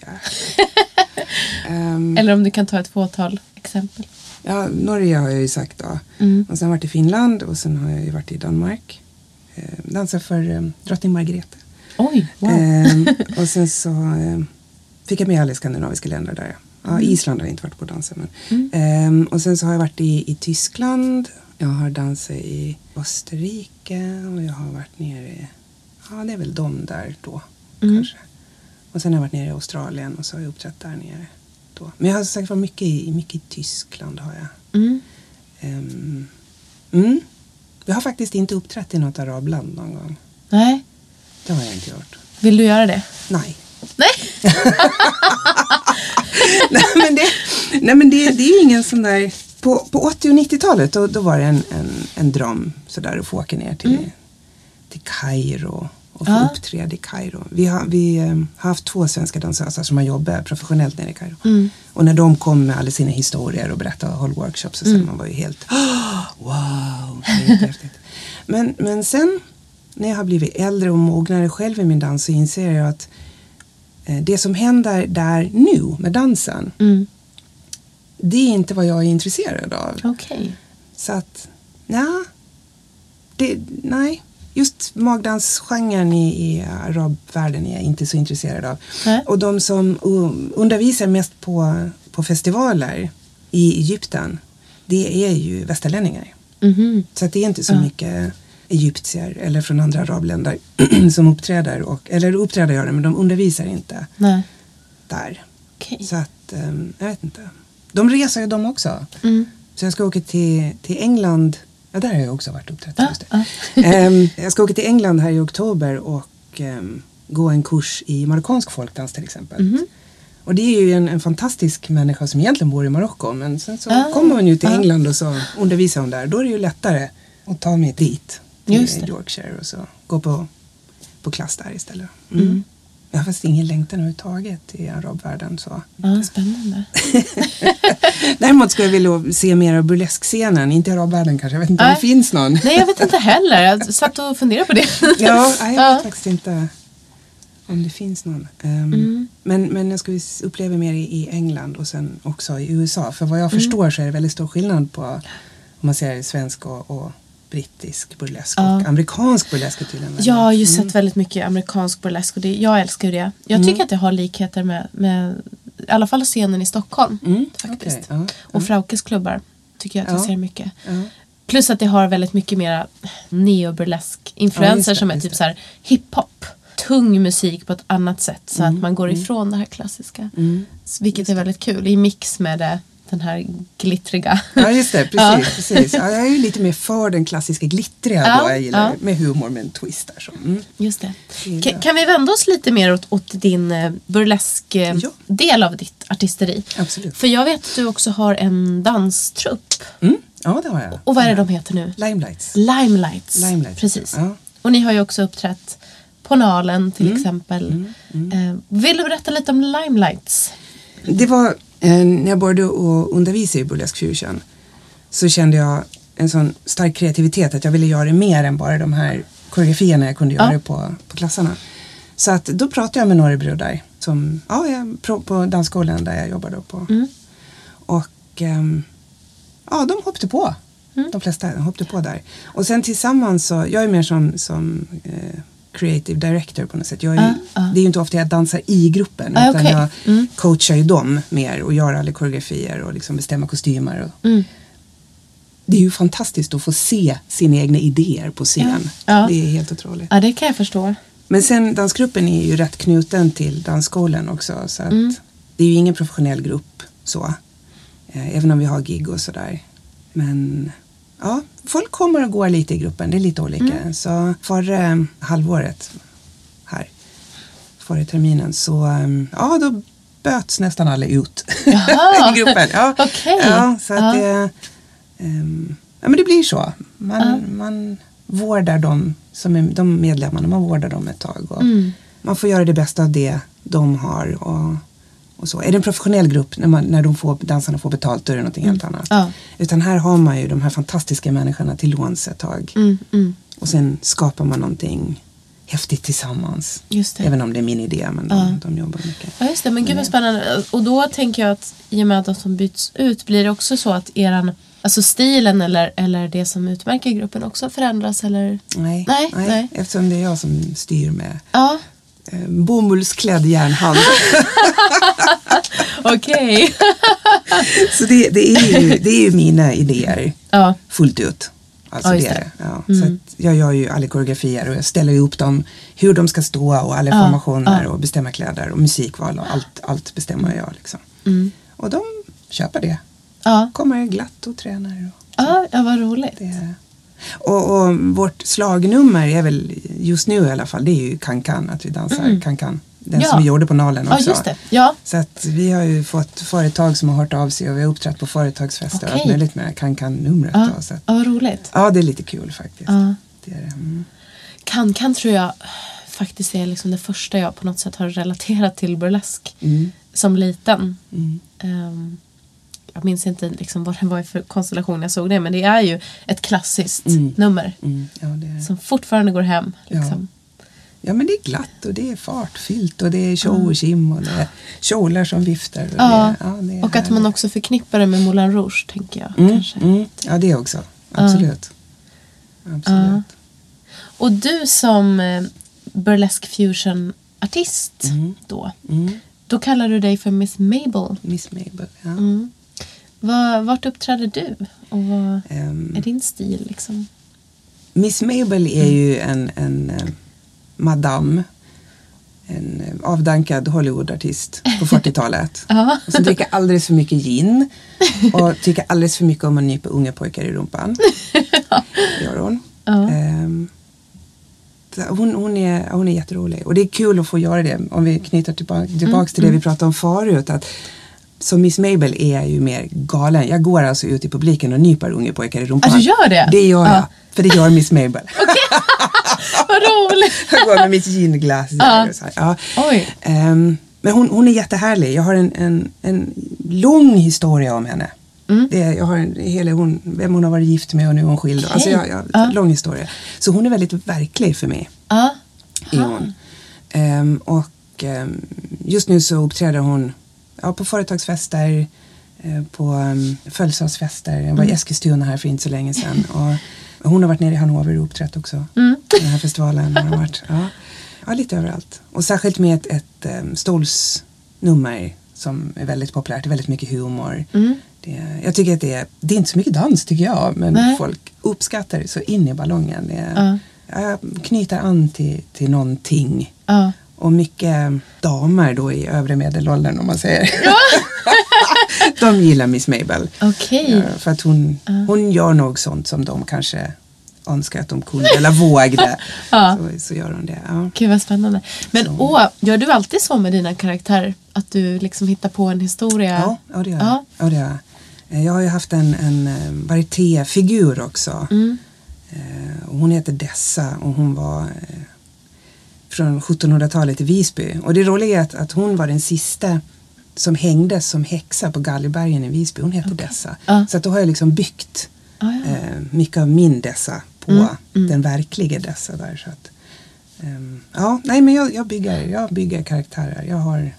Eller om du kan ta ett fåtal exempel. Ja, Norge har jag ju sagt då. Och sen har jag varit i Finland, och sen har jag ju varit i Danmark. Dansat för drottning Margrethe. Oj, wow. Och sen så fick jag med alla skandinaviska länder där. Ja, Island har jag inte varit på dansen. Men. Och sen så har jag varit i Tyskland. Jag har dansat i Österrike. Och jag har varit nere i... Ja, det är väl de där då, kanske. Och sen har jag varit nere i Australien, och så har jag uppträtt där nere då. Men jag har sagt varit mycket i Tyskland har jag. Jag har faktiskt inte uppträtt i något arabland någon gång. Nej. Det har jag inte gjort. Vill du göra det? Nej. Nej. nej men det är ju ingen sån där... På 80- och 90-talet då var det en dröm sådär att få åka ner till Kairo och få uppträda i Kairo. Vi har haft 2 svenska dansöser som har jobbat professionellt nere i Kairo. Och när de kom med alla sina historier och berättade och höll workshops så man var ju helt wow, häftigt. Men sen när jag har blivit äldre och mognare själv i min dans så inser jag att det som händer där nu med dansen det är inte vad jag är intresserad av. Okej. Så att, nej. Just magdansgenren i arabvärlden är jag inte så intresserad av. Och de som undervisar mest på festivaler i Egypten, det är ju västerlänningar. Så att det är inte så mycket egyptier eller från andra arabländer som uppträder. Eller uppträder gör det, men de undervisar inte där. Okay. Så att, jag vet inte. De reser ju de också. Så jag ska åka till England. Ja, där har jag också varit uppträtt. Jag ska åka till England här i oktober och gå en kurs i marockansk folkdans till exempel. Och det är ju en fantastisk människa som egentligen bor i Marocko. Men sen så kommer hon ju till England och så undervisar hon där. Då är det ju lättare att ta mig dit till Yorkshire och så gå på klass där istället. Jag har faktiskt ingen längtan överhuvudtaget i arabvärlden. Så. Ja, spännande. Däremot skulle jag vilja se mer av burleskscenen. Inte i arabvärlden kanske. Jag vet inte om det finns någon. Nej, jag vet inte heller. Jag satt och funderade på det. Jag vet faktiskt inte om det finns någon. Men jag skulle uppleva mer i England och sen också i USA. För vad jag förstår så är det väldigt stor skillnad på om man ser svensk och brittisk burlesk och amerikansk burlesk tydligen. Jag har ju sett väldigt mycket amerikansk burlesk och jag älskar ju det. Jag tycker att det har likheter med i alla fall scenen i Stockholm faktiskt. Okay, och Fraukes klubbar tycker jag att jag ser mycket. Plus att det har väldigt mycket mer neoburlesk influenser som är typ så här hiphop. Tung musik på ett annat sätt så att man går ifrån det här klassiska. Vilket är väldigt kul i mix med den här glittriga. Ja, just det. Precis. Ja, jag är ju lite mer för den klassiska glittriga då. Jag gillar med humor med en twist där. Så. Just det. Kan vi vända oss lite mer åt din burlesk del av ditt artisteri? Absolut. För jag vet att du också har en danstrupp. Ja, det har jag. Och vad är det de heter nu? Limelights. Precis. Ja. Och ni har ju också uppträtt på Nalen till exempel. Vill du berätta lite om Limelights? Det var när jag började att undervisa i burlesk fusion så kände jag en sån stark kreativitet att jag ville göra mer än bara de här koreografierna jag kunde göra på klassarna. Så att då pratade jag med några brudar som på dansskolan där jag jobbade på. Och de hoppade på. De flesta hoppade på där. Och sen tillsammans så, jag är mer som creative director på något sätt. Det är ju inte ofta jag dansar i gruppen utan jag coachar ju dem mer och gör alla koreografier och liksom bestämmer kostymer. Och det är ju fantastiskt att få se sina egna idéer på scen. Ja. Det är helt otroligt. Ja, det kan jag förstå. Men sen dansgruppen är ju rätt knuten till dansskolan också så att det är ju ingen professionell grupp så. Även om vi har gig och sådär. Men folk kommer och går lite i gruppen. Det är lite olika. Så förra halvåret här, förra terminen, så då böts nästan alla ut i gruppen. Så att men det blir så. Man vårdar de medlemmarna, man vårdar dem ett tag. Och man får göra det bästa av det de har och så. Är det en professionell grupp när dansarna får betalt då är det något helt annat. Utan här har man ju de här fantastiska människorna till låns ett tag. Och sen skapar man någonting häftigt tillsammans. Just det. Även om det är min idé men de jobbar mycket. Ja just det, men gud vad spännande. Och då tänker jag att i och med att de som byts ut blir det också så att alltså stilen eller det som utmärker gruppen också förändras eller? Nej. Eftersom det är jag som styr med bomullsklädd järnhand. Okej. Så det är ju mina idéer fullt ut. Alltså det är det. Ja. Så att jag gör ju alla koreografier och jag ställer ju upp dem hur de ska stå och alla formationer och bestämma kläder och musikval och allt bestämmer jag liksom. Och de köper det. Kommer glatt och tränar. Ja, vad roligt. Och vårt slagnummer är väl just nu i alla fall, det är ju Cancan, att vi dansar Cancan. Den som vi gjorde på Nalen också. Ja, just det. Ja. Så att vi har ju fått företag som har hört av sig och vi har uppträtt på företagsfester och allt möjligt med kan-numret. Ja, så att, vad roligt. Ja, det är lite kul faktiskt. Ja. Det är det. Kan tror jag faktiskt är liksom det första jag på något sätt har relaterat till burlesk som liten. Jag minns inte liksom vad det var för konstellation jag såg det, men det är ju ett klassiskt nummer Ja, det är. som fortfarande går hem. Liksom. Ja, men det är glatt och det är fartfyllt och det är show och kim och det är kjolar som viftar. Och, det är och att man också förknippar det med Moulin Rouge, tänker jag. Kanske. Ja, det också. Absolut. Absolut. Och du som burlesque fusion artist då kallar du dig för Miss Mabel. Miss Mabel, ja. Vart uppträder du? Och vad är din stil liksom? Miss Mabel är ju en madame, en avdankad Hollywood-artist på 40-talet. Som dricker alldeles för mycket gin och tycker alldeles för mycket om att nypa unga pojkar i rumpan. Det gör hon. Hon är jätterolig. Och det är kul att få göra det om vi knyter tillbaka till det vi pratade om förut. Att som Miss Mabel är jag ju mer galen. Jag går alltså ut i publiken och nypar unga pojkar i rumpan. Du gör det? Det gör jag. För det gör Miss Mabel. Vad roligt. Jag går med mitt ginglas. Oj. Men hon är jättehärlig. Jag har en lång historia om henne. Jag har vem hon har varit gift med och nu är hon skild. Okay. Alltså jag har lång historia. Så hon är väldigt verklig för mig. Är hon. Och just nu så uppträder hon på företagsfester, på födelsedagsfester. Jag var i Eskilstuna här för inte så länge sedan. Och hon har varit nere i Hannover och uppträtt också. Den här festivalen har varit. Ja, lite överallt. Och särskilt med ett stolsnummer som är väldigt populärt. Det är väldigt mycket humor. Jag tycker att det är inte så mycket dans tycker jag. Men folk uppskattar det så in i ballongen. Jag knyter an till någonting. Och mycket damer då i övre medelåldern om man säger. De gillar Miss Mabel. Okay. För att hon gör nog sånt som de kanske önskar att de kunde eller vågade. Så gör hon det. Ja. Gud vad spännande. Men gör du alltid så med dina karaktärer? Att du liksom hittar på en historia? Ja, det gör jag. Jag har ju haft en varietéfigur också. Och hon heter Dessa och hon var från 1700-talet i Visby. Och det roliga är att hon var den sista som hängdes som häxa på Gallibergen i Visby. Hon heter Dessa. Så att då har jag liksom byggt mycket av min Dessa på den verkliga Dessa där. Så att, men jag bygger karaktärer. Jag har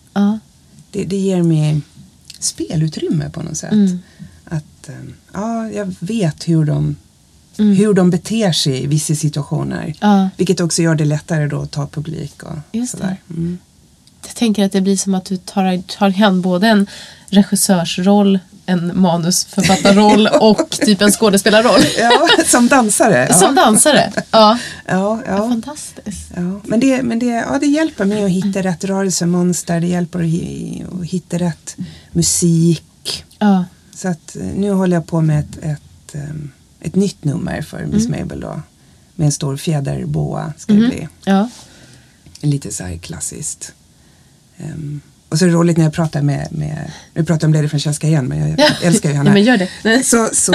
det ger mig spelutrymme på något sätt. Att jag vet hur de beter sig i vissa situationer. Vilket också gör det lättare då att ta publik och sådär. Jag tänker att det blir som att du tar hand både en regissörsroll, en manusförfattarroll och typ en skådespelarroll. Ja, som dansare. Som dansare, ja. Fantastiskt. Ja. Men det hjälper mig att hitta rätt rörelsemönster. Det hjälper att hitta rätt musik. Så att nu håller jag på med ett nytt nummer för Miss Mabel då. Med en stor fjäderboa ska det bli. Lite så här klassiskt. Och så är det roligt när jag pratar nu pratar jag om Lady Francesca igen, men jag älskar ju henne. Ja, men gör det. Så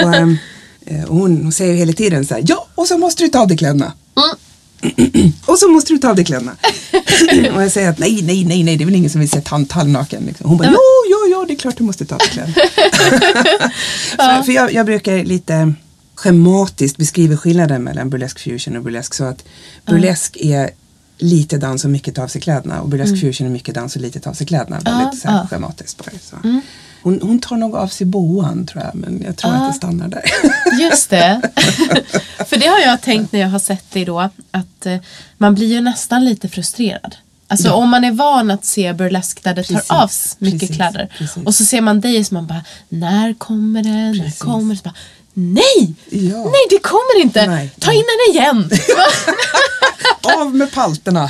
hon säger hela tiden så här, och så måste du ta av dig kläderna. Och så måste du ta av dig kläderna. Och jag säger att nej, det är väl ingen som vill se halvnaken. Liksom. Hon bara, ja, det är klart du måste ta av dig kläderna. För jag brukar lite schematiskt beskriva skillnaden mellan burlesque fusion och burlesque, så att burlesque är lite dans och mycket ta av sig kläderna och burlesque fusion är mycket dans och lite ta av sig kläderna. Väldigt så här schematiskt bara. Så. Hon tar nog av sig boan tror jag, men jag tror att det stannar där. Just det. För det har jag tänkt när jag har sett det då, att man blir ju nästan lite frustrerad. Alltså om man är van att se burlesque där det tar av mycket kläder. Precis. Och så ser man dig som man bara, när kommer det? När kommer det? Så bara, nej, det kommer inte. Nej. Ta in den igen. Av med palterna.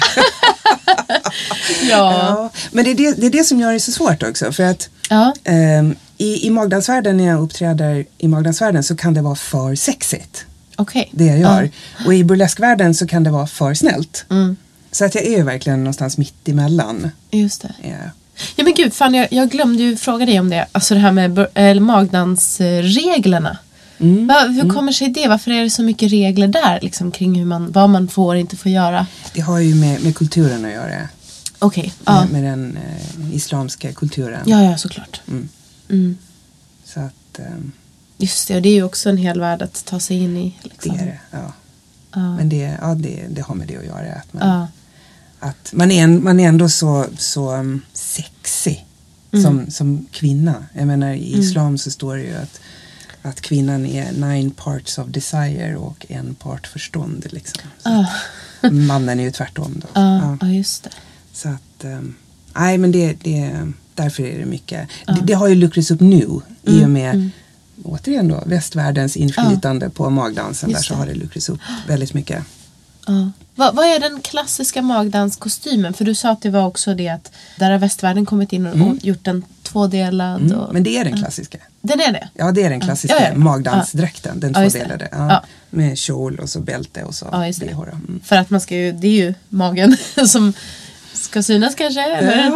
Men det är det som gör det så svårt också. För att i Magdansvärlden, när jag uppträder i Magdansvärlden, så kan det vara för sexigt. Okay. Det jag gör. Och i burleskvärlden så kan det vara för snällt. Så att jag är ju verkligen någonstans mitt emellan. Just det. Ja. Ja men gud, fan jag glömde ju fråga dig om det. Alltså det här med magdansreglerna. Hur kommer sig det? Varför är det så mycket regler där liksom, kring vad man får och inte får göra? Det har ju med kulturen att göra. Okej. Ja. Med den islamska kulturen. Ja, såklart. Så att... Just det, och det är ju också en hel värld att ta sig in i. Liksom. Det är det, ja. Men det har med det att göra. Att man är ändå så sexy som kvinna. Jag menar, i islam så står det ju att kvinnan är 9 parts of desire och 1 part förstånd. Liksom. Mannen är ju tvärtom då. Ja, just det. Så att, nej men därför är det mycket. Det har ju luckrats upp nu i och med återigen då, västvärldens inflytande på magdansen. Just där så har det luckrats upp väldigt mycket. Vad är den klassiska magdanskostymen? För du sa att det var också det att där har västvärlden kommit in och gjort en tvådelad. Men det är den klassiska. Den är det? Ja, det är den klassiska magdansdräkten. Den tvådelade. Ja. Med kjol och så bälte och så behåra. För att man ska ju, det är ju magen som ska synas kanske? Eller?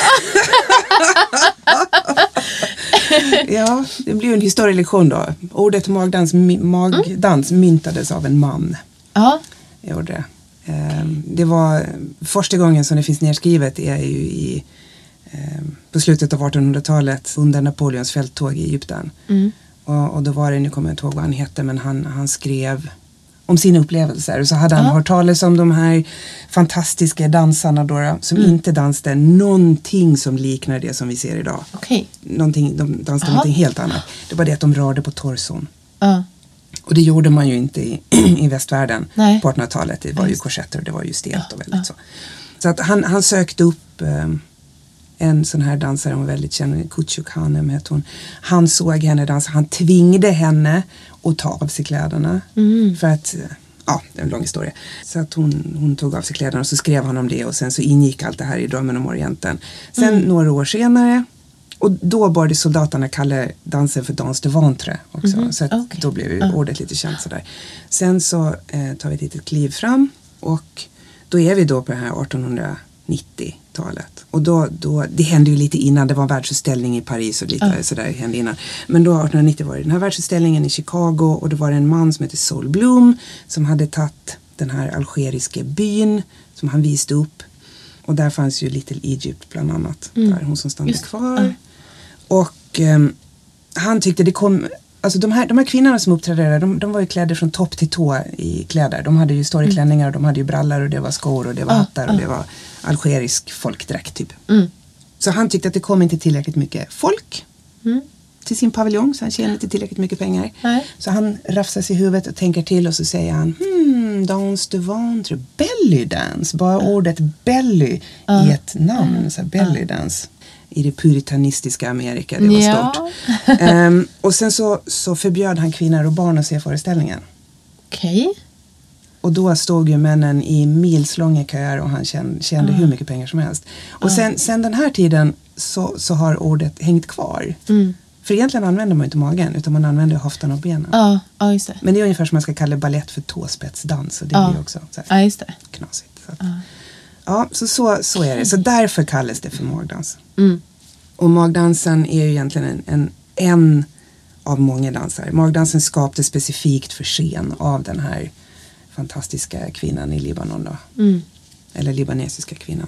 Ja, det blir en historielektion då. Ordet magdans myntades av en man. Ja. Gjorde det. Det var första gången som det finns nedskrivet är ju på slutet av 1800-talet under Napoleons fälttåg i Egypten. Och då var det, nu kommer jag inte ihåg vad han hette, men han skrev om sina upplevelser. Och så hade han hört talas om de här fantastiska dansarna då, som inte dansade någonting som liknar det som vi ser idag. Okej. De dansade någonting helt annat. Det var det att de rörde på torson. Och det gjorde man ju inte i västvärlden på 1800-talet. Det var ju korsetter och det var ju stelt och väldigt så. Så att han sökte upp en sån här dansare, hon var väldigt känd, Kutchuk Hanem hette hon. Han såg henne dansa, han tvingade henne att ta av sig kläderna. För att, det är en lång historia. Så att hon tog av sig kläderna och så skrev han om det och sen så ingick allt det här i Drömmen om Orienten. Sen några år senare, och då började soldaterna kalla dansen för dans de ventre också. Så att då blev ju ordet lite känt sådär. Sen så tar vi ett litet kliv fram och då är vi då på det här 1890-talet. Och då det hände ju lite innan, det var en världsutställning i Paris och lite sådär hände innan. Men då 1890 var det den här världsutställningen i Chicago och då var det en man som heter Sol Bloom som hade tagit den här algeriska byn som han visade upp. Och där fanns ju Little Egypt bland annat. Där hon som stannade kvar. Och han tyckte det kom... Alltså de här kvinnorna som uppträdde där, de var ju klädda från topp till tå i kläder. De hade ju stora klänningar och de hade ju brallor och det var skor och det var hattar och det var algerisk folkdräkt typ. Så han tyckte att det kom inte tillräckligt mycket folk till sin paviljong, så han tjänade inte tillräckligt mycket pengar. Så han rafsar sig i huvudet och tänker till och så säger han dans de ventre, belly dance. Bara ordet belly i ett namn, så här, belly dance. I det puritanistiska Amerika, det var stort. Och sen så förbjöd han kvinnor och barn att se föreställningen. Okej. Och då stod ju männen i milslånga köer och han tjänade hur mycket pengar som helst. Och sen den här tiden så har ordet hängt kvar. För egentligen använder man inte magen utan man använder höften och benen. Ja, just det. Men det är ungefär som man ska kalla ballett för tåspetsdans. Och det blir också så här, just det. Knasigt. Så att, så är det. Så därför kallas det för magdans. Och magdansen är ju egentligen en av många dansare. Magdansen skapades specifikt för scen av den här fantastiska kvinnan i Libanon då. Eller libanesiska kvinnan.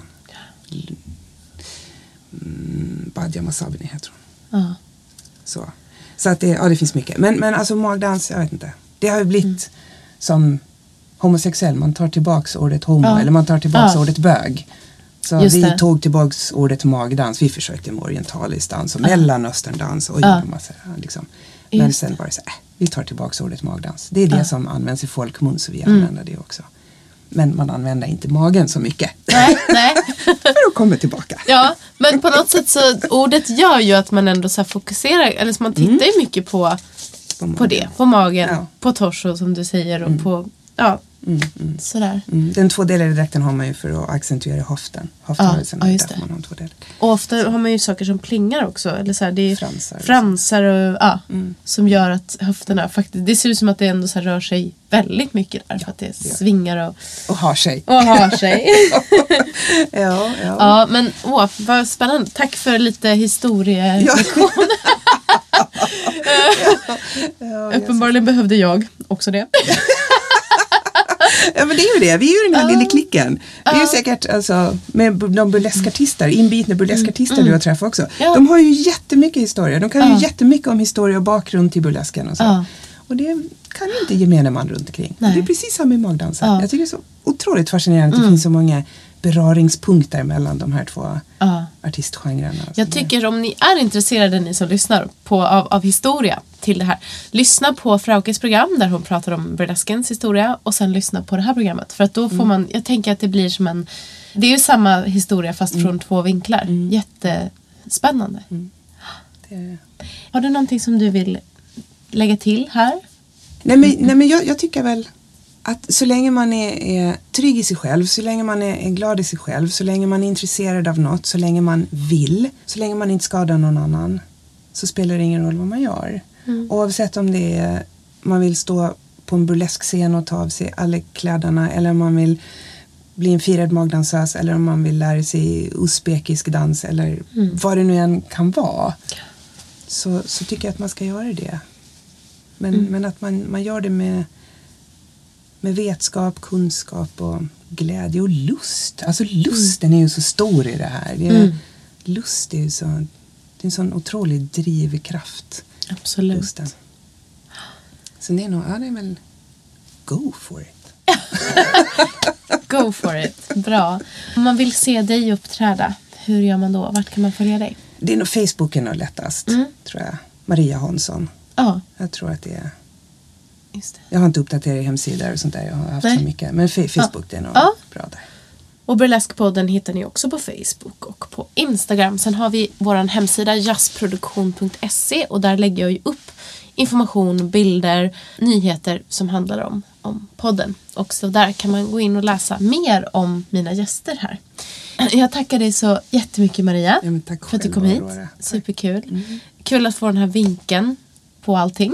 Badia Masabini heter hon. Så att det finns mycket. Men alltså magdans, jag vet inte. Det har ju blivit som homosexuell. Man tar tillbaks ordet homo eller man tar tillbaks ordet bög. Så vi tog tillbaks ordet magdans. Vi försökte med orientalisk dans och mellanösterndans och massa liksom. Men sen var det så vi tar tillbaks ordet magdans. Det är det som används i folkmun, så vi använder det också. Men man använder inte magen så mycket. Nej. För att komma tillbaka. Ja, men på något sätt så ordet gör ju att man ändå så här fokuserar, eller så man tittar ju mycket på det, på magen, på torso som du säger och på Sådär. Den tvådelade dräkten har man ju för att accentuera höften. Höftrörelsen är därför man har tvådelad. Och ofta har man ju saker som plingar också. Eller så här, det är fransar och, som gör att höfterna faktiskt, det ser ut som att det ändå så här rör sig väldigt mycket där. För att det svingar och har sig. Ja, men vad spännande. Tack för lite historielektion. Uppenbarligen behövde jag också det. Ja, men det är ju det. Vi är ju den här lilla klicken. Det är ju säkert alltså, med de burleskartister, inbitna burleskartister du har träffat också. Ja. De har ju jättemycket historia. De kan ju jättemycket om historia och bakgrund till burlesken och så. Och det kan ju inte gemene man runt omkring. Det är precis samma i magdansen. Jag tycker det är så otroligt fascinerande att det finns så många beröringspunkter mellan de här två artistgenrerna. Jag tycker om ni är intresserade, ni som lyssnar av historia till det här, lyssna på Fraukes program där hon pratar om burleskens historia och sen lyssna på det här programmet. För att då får man, jag tänker att det blir som det är ju samma historia fast från två vinklar. Jättespännande. Har du någonting som du vill lägga till här? Nej men jag tycker väl att så länge man är trygg i sig själv, så länge man är glad i sig själv, så länge man är intresserad av något, så länge man vill, så länge man inte skadar någon annan, så spelar det ingen roll vad man gör. Oavsett om det är man vill stå på en burleskscen och ta av sig alla kläderna, eller om man vill bli en firad magdansös, eller om man vill lära sig uzbekisk dans, eller vad det nu än kan vara, så tycker jag att man ska göra det. Men att man gör det med vetskap, kunskap och glädje och lust. Alltså lusten är ju så stor i det här. Lust är ju så, det är en sån otrolig drivkraft. Absolut. Lusten. Så det är nog, det är väl go for it. Go for it. Bra. Om man vill se dig uppträda, hur gör man då? Vart kan man följa dig? Det är nog Facebooken är lättast, tror jag. Maria Hansson. Jag tror att det är. Just det. Jag har inte uppdaterat hemsidor och sånt där. Jag har haft så mycket. Men Facebook det är nog bra där. Och Burleskpodden hittar ni också på Facebook och på Instagram. Sen har vi vår hemsida jazzproduktion.se och där lägger jag ju upp information, bilder, nyheter som handlar om podden. Och så där kan man gå in och läsa mer om mina gäster här. Jag tackar dig så jättemycket, Maria, tack för att du kom hit. Superkul. Kul att få den här vinkeln på allting.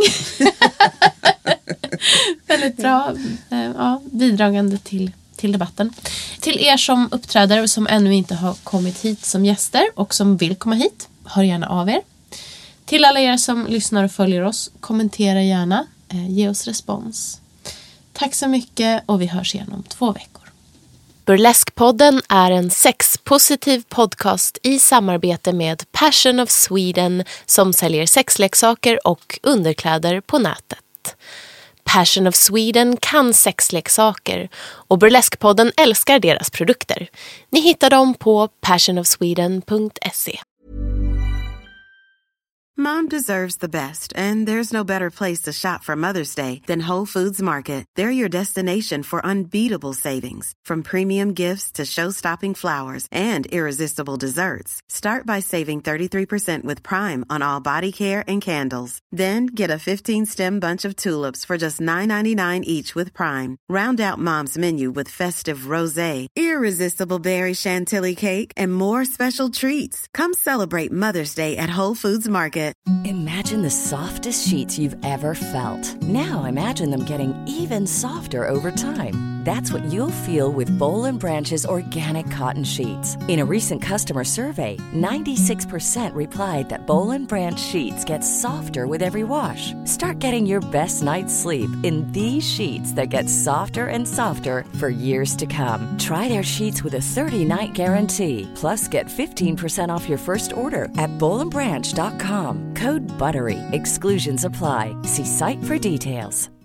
Väldigt bra bidragande till debatten. Till er som uppträder och som ännu inte har kommit hit som gäster och som vill komma hit, hör gärna av er. Till alla er som lyssnar och följer oss, kommentera gärna, ge oss respons. Tack så mycket och vi hörs igen om 2 veckor. Burleskpodden är en sexpositiv podcast i samarbete med Passion of Sweden som säljer sexleksaker och underkläder på nätet. Passion of Sweden kan sexleksaker och Burleskpodden älskar deras produkter. Ni hittar dem på passionofsweden.se. Mom deserves the best, and there's no better place to shop for Mother's Day than Whole Foods Market. They're your destination for unbeatable savings, from premium gifts to show-stopping flowers and irresistible desserts. Start by saving 33% with Prime on all body care and candles. Then get a 15-stem bunch of tulips for just $9.99 each with Prime. Round out Mom's menu with festive rosé, irresistible berry chantilly cake, and more special treats. Come celebrate Mother's Day at Whole Foods Market. Imagine the softest sheets you've ever felt. Now imagine them getting even softer over time. That's what you'll feel with Boll & Branch's organic cotton sheets. In a recent customer survey, 96% replied that Boll & Branch sheets get softer with every wash. Start getting your best night's sleep in these sheets that get softer and softer for years to come. Try their sheets with a 30-night guarantee. Plus, get 15% off your first order at bollandbranch.com. Code BUTTERY. Exclusions apply. See site for details.